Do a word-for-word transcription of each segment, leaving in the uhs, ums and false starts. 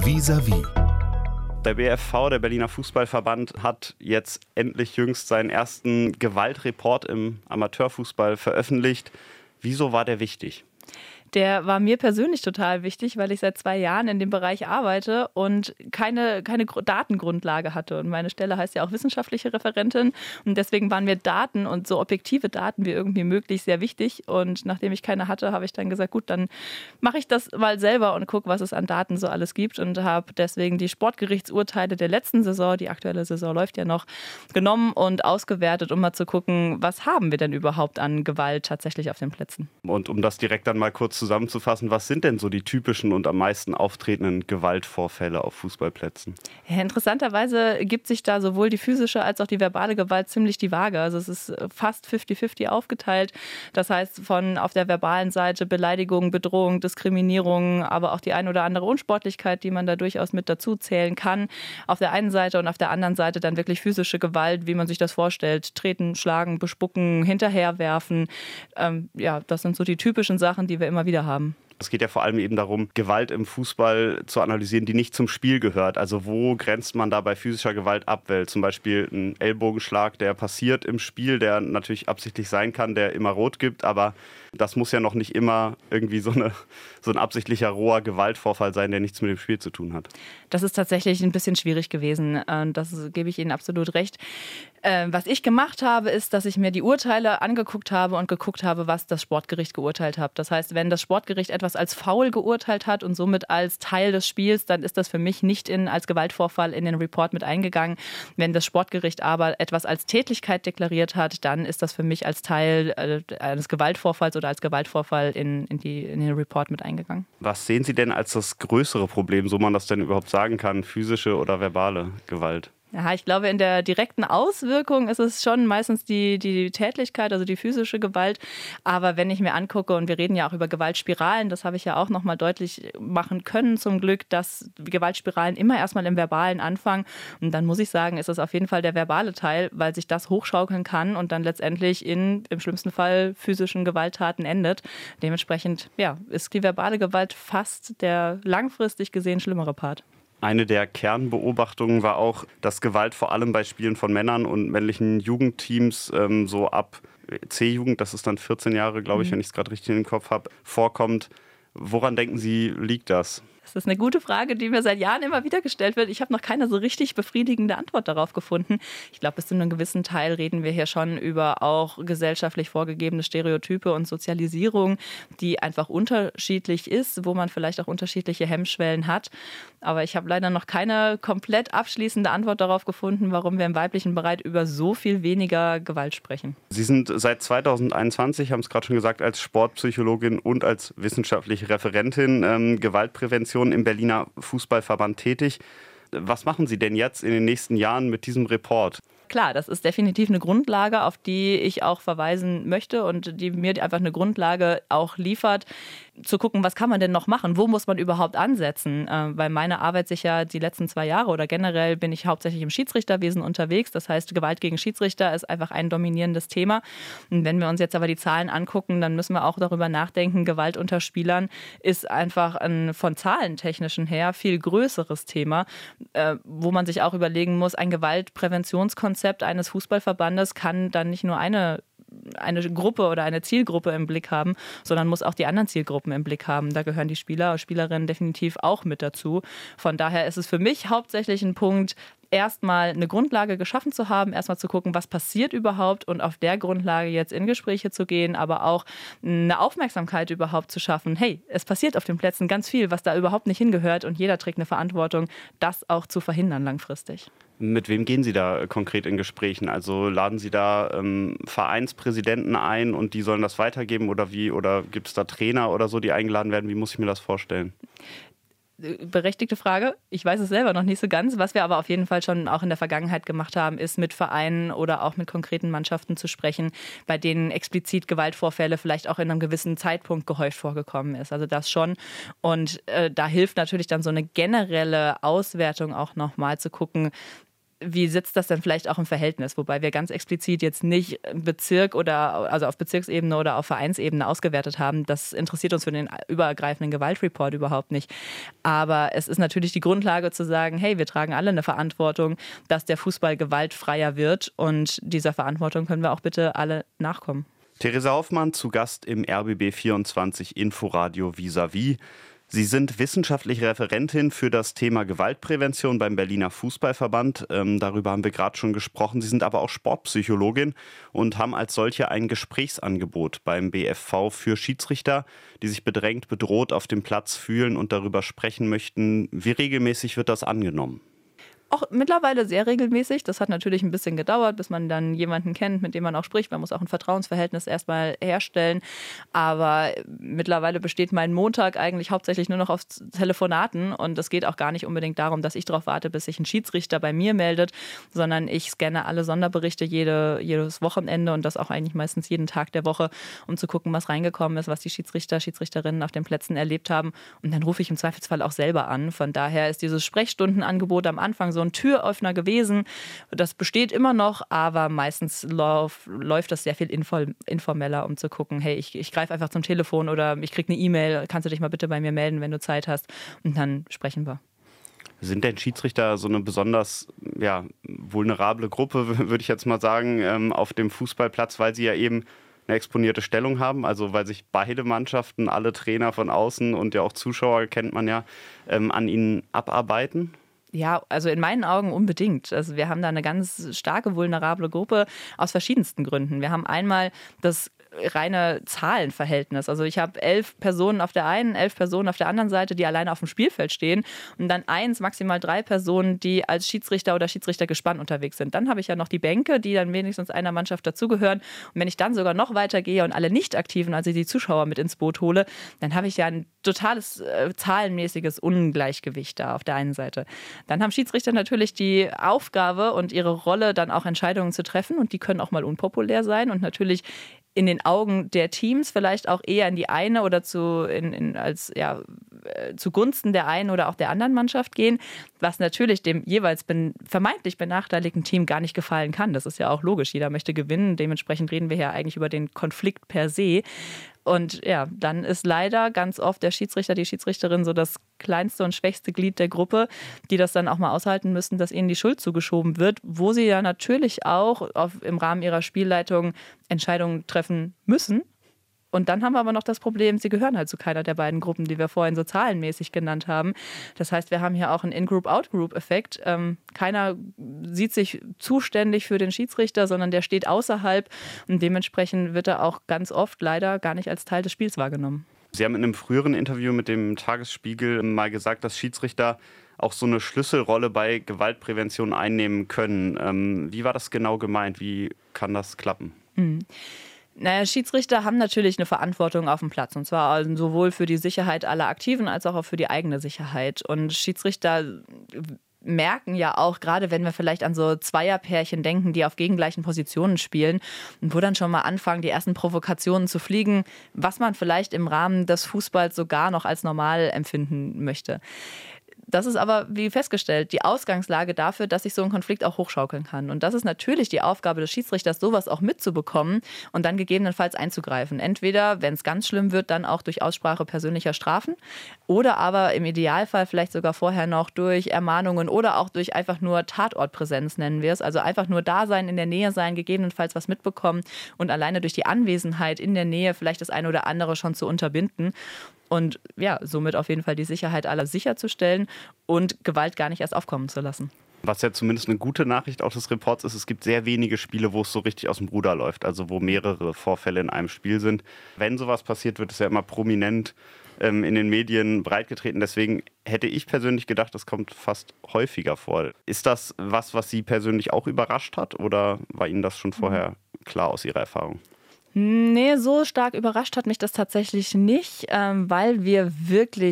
Vis-à-vis. Der B F V, der Berliner Fußballverband, hat jetzt endlich jüngst seinen ersten Gewaltreport im Amateurfußball veröffentlicht. Wieso war der wichtig? Der war mir persönlich total wichtig, weil ich seit zwei Jahren in dem Bereich arbeite und keine, keine Datengrundlage hatte. Und meine Stelle heißt ja auch wissenschaftliche Referentin. Und deswegen waren mir Daten und so objektive Daten wie irgendwie möglich sehr wichtig. Und nachdem ich keine hatte, habe ich dann gesagt, gut, dann mache ich das mal selber und gucke, was es an Daten so alles gibt. Und habe deswegen die Sportgerichtsurteile der letzten Saison, die aktuelle Saison läuft ja noch, genommen und ausgewertet, um mal zu gucken, was haben wir denn überhaupt an Gewalt tatsächlich auf den Plätzen. Und um das direkt dann mal kurz zusammenzufassen, was sind denn so die typischen und am meisten auftretenden Gewaltvorfälle auf Fußballplätzen? Ja, interessanterweise gibt sich da sowohl die physische als auch die verbale Gewalt ziemlich die Waage. Also es ist fast fünfzig fünfzig aufgeteilt. Das heißt, von auf der verbalen Seite Beleidigung, Bedrohung, Diskriminierung, aber auch die ein oder andere Unsportlichkeit, die man da durchaus mit dazu zählen kann. Auf der einen Seite und auf der anderen Seite dann wirklich physische Gewalt, wie man sich das vorstellt. Treten, schlagen, bespucken, hinterherwerfen. Ähm, ja, das sind so die typischen Sachen, die wir immer wieder haben. Es geht ja vor allem eben darum, Gewalt im Fußball zu analysieren, die nicht zum Spiel gehört. Also wo grenzt man da bei physischer Gewalt ab? Weil zum Beispiel ein Ellbogenschlag, der passiert im Spiel, der natürlich absichtlich sein kann, der immer rot gibt, aber das muss ja noch nicht immer irgendwie so, eine, so ein absichtlicher roher Gewaltvorfall sein, der nichts mit dem Spiel zu tun hat. Das ist tatsächlich ein bisschen schwierig gewesen. Das gebe ich Ihnen absolut recht. Was ich gemacht habe, ist, dass ich mir die Urteile angeguckt habe und geguckt habe, was das Sportgericht geurteilt hat. Das heißt, wenn das Sportgericht etwas als Foul geurteilt hat und somit als Teil des Spiels, dann ist das für mich nicht in, als Gewaltvorfall in den Report mit eingegangen. Wenn das Sportgericht aber etwas als Tätlichkeit deklariert hat, dann ist das für mich als Teil eines Gewaltvorfalls oder als Gewaltvorfall in, in, die, in den Report mit eingegangen. Was sehen Sie denn als das größere Problem, so man das denn überhaupt sagen kann, physische oder verbale Gewalt? Ja, ich glaube, in der direkten Auswirkung ist es schon meistens die, die Tätlichkeit, also die physische Gewalt. Aber wenn ich mir angucke, und wir reden ja auch über Gewaltspiralen, das habe ich ja auch nochmal deutlich machen können zum Glück, dass Gewaltspiralen immer erstmal im Verbalen anfangen. Und dann muss ich sagen, ist es auf jeden Fall der verbale Teil, weil sich das hochschaukeln kann und dann letztendlich in, im schlimmsten Fall, physischen Gewalttaten endet. Dementsprechend, ja, ist die verbale Gewalt fast der langfristig gesehen schlimmere Part. Eine der Kernbeobachtungen war auch, dass Gewalt vor allem bei Spielen von Männern und männlichen Jugendteams ähm, so ab C-Jugend, das ist dann vierzehn Jahre, glaube ich, mhm. wenn ich es gerade richtig im Kopf habe, vorkommt. Woran denken Sie, liegt das? Das ist eine gute Frage, die mir seit Jahren immer wieder gestellt wird. Ich habe noch keine so richtig befriedigende Antwort darauf gefunden. Ich glaube, bis zu einem gewissen Teil reden wir hier schon über auch gesellschaftlich vorgegebene Stereotype und Sozialisierung, die einfach unterschiedlich ist, wo man vielleicht auch unterschiedliche Hemmschwellen hat. Aber ich habe leider noch keine komplett abschließende Antwort darauf gefunden, warum wir im weiblichen Bereich über so viel weniger Gewalt sprechen. Sie sind seit zweitausendeinundzwanzig, haben es gerade schon gesagt, als Sportpsychologin und als wissenschaftliche Referentin ähm, Gewaltprävention im Berliner Fußballverband tätig. Was machen Sie denn jetzt in den nächsten Jahren mit diesem Report? Klar, das ist definitiv eine Grundlage, auf die ich auch verweisen möchte und die mir einfach eine Grundlage auch liefert, zu gucken, was kann man denn noch machen? Wo muss man überhaupt ansetzen? Äh, weil meine Arbeit sich ja die letzten zwei Jahre oder generell bin ich hauptsächlich im Schiedsrichterwesen unterwegs. Das heißt, Gewalt gegen Schiedsrichter ist einfach ein dominierendes Thema. Und wenn wir uns jetzt aber die Zahlen angucken, dann müssen wir auch darüber nachdenken, Gewalt unter Spielern ist einfach ein von zahlentechnischen her viel größeres Thema, äh, wo man sich auch überlegen muss, ein Gewaltpräventionskonzept eines Fußballverbandes kann dann nicht nur eine eine Gruppe oder eine Zielgruppe im Blick haben, sondern muss auch die anderen Zielgruppen im Blick haben. Da gehören die Spieler und Spielerinnen definitiv auch mit dazu. Von daher ist es für mich hauptsächlich ein Punkt, erstmal eine Grundlage geschaffen zu haben, erstmal zu gucken, was passiert überhaupt und auf der Grundlage jetzt in Gespräche zu gehen, aber auch eine Aufmerksamkeit überhaupt zu schaffen. Hey, es passiert auf den Plätzen ganz viel, was da überhaupt nicht hingehört und jeder trägt eine Verantwortung, das auch zu verhindern langfristig. Mit wem gehen Sie da konkret in Gesprächen? Also laden Sie da ähm, Vereinspräsidenten ein und die sollen das weitergeben oder wie? Oder gibt es da Trainer oder so, die eingeladen werden? Wie muss ich mir das vorstellen? Berechtigte Frage. Ich weiß es selber noch nicht so ganz. Was wir aber auf jeden Fall schon auch in der Vergangenheit gemacht haben, ist mit Vereinen oder auch mit konkreten Mannschaften zu sprechen, bei denen explizit Gewaltvorfälle vielleicht auch in einem gewissen Zeitpunkt gehäuft vorgekommen ist. Also das schon. Und äh, da hilft natürlich dann so eine generelle Auswertung auch nochmal zu gucken, wie sitzt das denn vielleicht auch im Verhältnis? Wobei wir ganz explizit jetzt nicht Bezirk oder also auf Bezirksebene oder auf Vereinsebene ausgewertet haben. Das interessiert uns für den übergreifenden Gewaltreport überhaupt nicht. Aber es ist natürlich die Grundlage zu sagen, hey, wir tragen alle eine Verantwortung, dass der Fußball gewaltfreier wird und dieser Verantwortung können wir auch bitte alle nachkommen. Theresa Hoffmann zu Gast im R B B vierundzwanzig Inforadio Vis-à-vis. Sie sind wissenschaftliche Referentin für das Thema Gewaltprävention beim Berliner Fußballverband. Ähm, darüber haben wir gerade schon gesprochen. Sie sind aber auch Sportpsychologin und haben als solche ein Gesprächsangebot beim B F V für Schiedsrichter, die sich bedrängt, bedroht auf dem Platz fühlen und darüber sprechen möchten. Wie regelmäßig wird das angenommen? Auch mittlerweile sehr regelmäßig. Das hat natürlich ein bisschen gedauert, bis man dann jemanden kennt, mit dem man auch spricht. Man muss auch ein Vertrauensverhältnis erstmal herstellen. Aber mittlerweile besteht mein Montag eigentlich hauptsächlich nur noch auf Telefonaten. Und es geht auch gar nicht unbedingt darum, dass ich darauf warte, bis sich ein Schiedsrichter bei mir meldet, sondern ich scanne alle Sonderberichte jede, jedes Wochenende und das auch eigentlich meistens jeden Tag der Woche, um zu gucken, was reingekommen ist, was die Schiedsrichter, Schiedsrichterinnen auf den Plätzen erlebt haben. Und dann rufe ich im Zweifelsfall auch selber an. Von daher ist dieses Sprechstundenangebot am Anfang so ein Türöffner gewesen. Das besteht immer noch, aber meistens lauf, läuft das sehr viel informeller, um zu gucken, hey, ich, ich greife einfach zum Telefon oder ich kriege eine E-Mail, kannst du dich mal bitte bei mir melden, wenn du Zeit hast und dann sprechen wir. Sind denn Schiedsrichter so eine besonders ja, vulnerable Gruppe, würde ich jetzt mal sagen, auf dem Fußballplatz, weil sie ja eben eine exponierte Stellung haben, also weil sich beide Mannschaften, alle Trainer von außen und ja auch Zuschauer, kennt man ja, an ihnen abarbeiten? Ja, also in meinen Augen unbedingt. Also wir haben da eine ganz starke vulnerable Gruppe aus verschiedensten Gründen. Wir haben einmal das reine Zahlenverhältnis. Also ich habe elf Personen auf der einen, elf Personen auf der anderen Seite, die alleine auf dem Spielfeld stehen und dann eins, maximal drei Personen, die als Schiedsrichter oder Schiedsrichtergespann unterwegs sind. Dann habe ich ja noch die Bänke, die dann wenigstens einer Mannschaft dazugehören. Und wenn ich dann sogar noch weiter gehe und alle Nicht-Aktiven, also die Zuschauer mit ins Boot hole, dann habe ich ja ein totales äh, zahlenmäßiges Ungleichgewicht da auf der einen Seite. Dann haben Schiedsrichter natürlich die Aufgabe und ihre Rolle, dann auch Entscheidungen zu treffen und die können auch mal unpopulär sein und natürlich in den Augen der Teams vielleicht auch eher in die eine oder zu in, in als ja äh, zugunsten der einen oder auch der anderen Mannschaft gehen, was natürlich dem jeweils ben, vermeintlich benachteiligten Team gar nicht gefallen kann. Das ist ja auch logisch. Jeder möchte gewinnen. Dementsprechend reden wir ja eigentlich über den Konflikt per se. Und ja, dann ist leider ganz oft der Schiedsrichter, die Schiedsrichterin so das kleinste und schwächste Glied der Gruppe, die das dann auch mal aushalten müssen, dass ihnen die Schuld zugeschoben wird, wo sie ja natürlich auch auf, im Rahmen ihrer Spielleitung Entscheidungen treffen müssen. Und dann haben wir aber noch das Problem, sie gehören halt zu keiner der beiden Gruppen, die wir vorhin so zahlenmäßig genannt haben. Das heißt, wir haben hier auch einen In-Group-Out-Group-Effekt. Ähm, keiner sieht sich zuständig für den Schiedsrichter, sondern der steht außerhalb und dementsprechend wird er auch ganz oft leider gar nicht als Teil des Spiels wahrgenommen. Sie haben in einem früheren Interview mit dem Tagesspiegel mal gesagt, dass Schiedsrichter auch so eine Schlüsselrolle bei Gewaltprävention einnehmen können. Ähm, wie war das genau gemeint? Wie kann das klappen? Mhm. Naja, Schiedsrichter haben natürlich eine Verantwortung auf dem Platz und zwar sowohl für die Sicherheit aller Aktiven als auch für die eigene Sicherheit. Und Schiedsrichter merken ja auch, gerade wenn wir vielleicht an so Zweierpärchen denken, die auf gegengleichen Positionen spielen und wo dann schon mal anfangen, die ersten Provokationen zu fliegen, was man vielleicht im Rahmen des Fußballs sogar noch als normal empfinden möchte. Das ist aber, wie festgestellt, die Ausgangslage dafür, dass sich so ein Konflikt auch hochschaukeln kann. Und das ist natürlich die Aufgabe des Schiedsrichters, sowas auch mitzubekommen und dann gegebenenfalls einzugreifen. Entweder, wenn es ganz schlimm wird, dann auch durch Aussprache persönlicher Strafen oder aber im Idealfall vielleicht sogar vorher noch durch Ermahnungen oder auch durch einfach nur Tatortpräsenz, nennen wir es. Also einfach nur da sein, in der Nähe sein, gegebenenfalls was mitbekommen und alleine durch die Anwesenheit in der Nähe vielleicht das eine oder andere schon zu unterbinden. Und ja, somit auf jeden Fall die Sicherheit aller sicherzustellen und Gewalt gar nicht erst aufkommen zu lassen. Was ja zumindest eine gute Nachricht auch des Reports ist, es gibt sehr wenige Spiele, wo es so richtig aus dem Ruder läuft, also wo mehrere Vorfälle in einem Spiel sind. Wenn sowas passiert, wird es ja immer prominent ähm, in den Medien breitgetreten. Deswegen hätte ich persönlich gedacht, das kommt fast häufiger vor. Ist das was, was Sie persönlich auch überrascht hat oder war Ihnen das schon vorher klar aus Ihrer Erfahrung? Nee, so stark überrascht hat mich das tatsächlich nicht, ähm, weil wir wirklich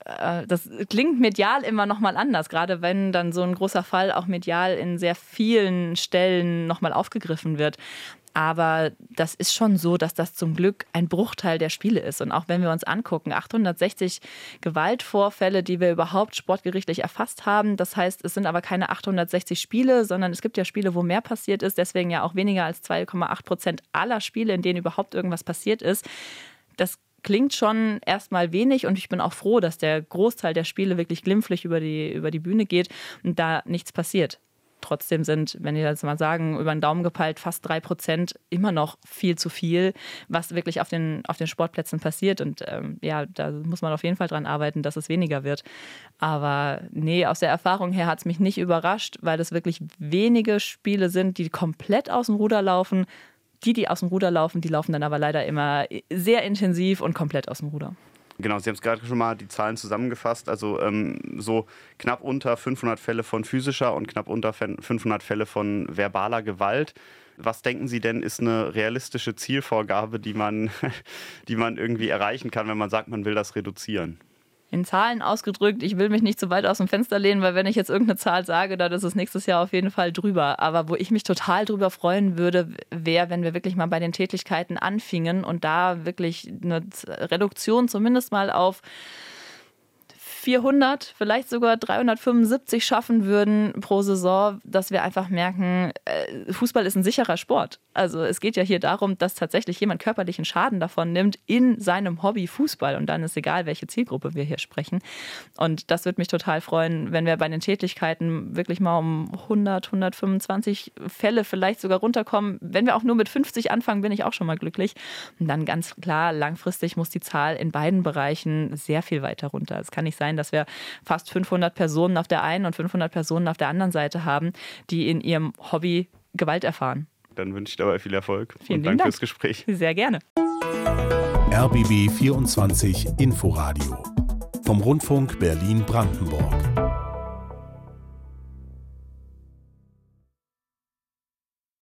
äh, das klingt medial immer nochmal anders, gerade wenn dann so ein großer Fall auch medial in sehr vielen Stellen nochmal aufgegriffen wird. Aber das ist schon so, dass das zum Glück ein Bruchteil der Spiele ist. Und auch wenn wir uns angucken, achthundertsechzig Gewaltvorfälle, die wir überhaupt sportgerichtlich erfasst haben. Das heißt, es sind aber keine achthundertsechzig Spiele, sondern es gibt ja Spiele, wo mehr passiert ist. Deswegen ja auch weniger als zwei Komma acht Prozent aller Spiele, in denen überhaupt irgendwas passiert ist. Das klingt schon erstmal wenig und ich bin auch froh, dass der Großteil der Spiele wirklich glimpflich über die, über die Bühne geht und da nichts passiert. Trotzdem sind, wenn ich jetzt mal sagen, über den Daumen gepeilt, fast drei Prozent immer noch viel zu viel, was wirklich auf den, auf den Sportplätzen passiert. Und ähm, ja, da muss man auf jeden Fall dran arbeiten, dass es weniger wird. Aber nee, aus der Erfahrung her hat es mich nicht überrascht, weil es wirklich wenige Spiele sind, die komplett aus dem Ruder laufen. Die, die aus dem Ruder laufen, die laufen dann aber leider immer sehr intensiv und komplett aus dem Ruder. Genau, Sie haben es gerade schon mal die Zahlen zusammengefasst. Also ähm, so knapp unter fünfhundert Fälle von physischer und knapp unter fünfhundert Fälle von verbaler Gewalt. Was denken Sie denn, ist eine realistische Zielvorgabe, die man, die man irgendwie erreichen kann, wenn man sagt, man will das reduzieren? In Zahlen ausgedrückt, ich will mich nicht zu weit aus dem Fenster lehnen, weil wenn ich jetzt irgendeine Zahl sage, dann ist es nächstes Jahr auf jeden Fall drüber. Aber wo ich mich total drüber freuen würde, wäre, wenn wir wirklich mal bei den Tätlichkeiten anfingen und da wirklich eine Reduktion zumindest mal auf vierhundert, vielleicht sogar dreihundertfünfundsiebzig schaffen würden pro Saison, dass wir einfach merken, Fußball ist ein sicherer Sport. Also es geht ja hier darum, dass tatsächlich jemand körperlichen Schaden davon nimmt in seinem Hobby Fußball. Und dann ist egal, welche Zielgruppe wir hier sprechen. Und das würde mich total freuen, wenn wir bei den Tätlichkeiten wirklich mal um hundert, hundertfünfundzwanzig Fälle vielleicht sogar runterkommen. Wenn wir auch nur mit fünfzig anfangen, bin ich auch schon mal glücklich. Und dann ganz klar, langfristig muss die Zahl in beiden Bereichen sehr viel weiter runter. Es kann nicht sein, dass wir fast fünfhundert Personen auf der einen und fünfhundert Personen auf der anderen Seite haben, die in ihrem Hobby Gewalt erfahren. Dann wünsche ich dabei viel Erfolg. Vielen und Dank Dank fürs Gespräch. Sehr gerne. R B B vierundzwanzig Inforadio vom Rundfunk Berlin-Brandenburg.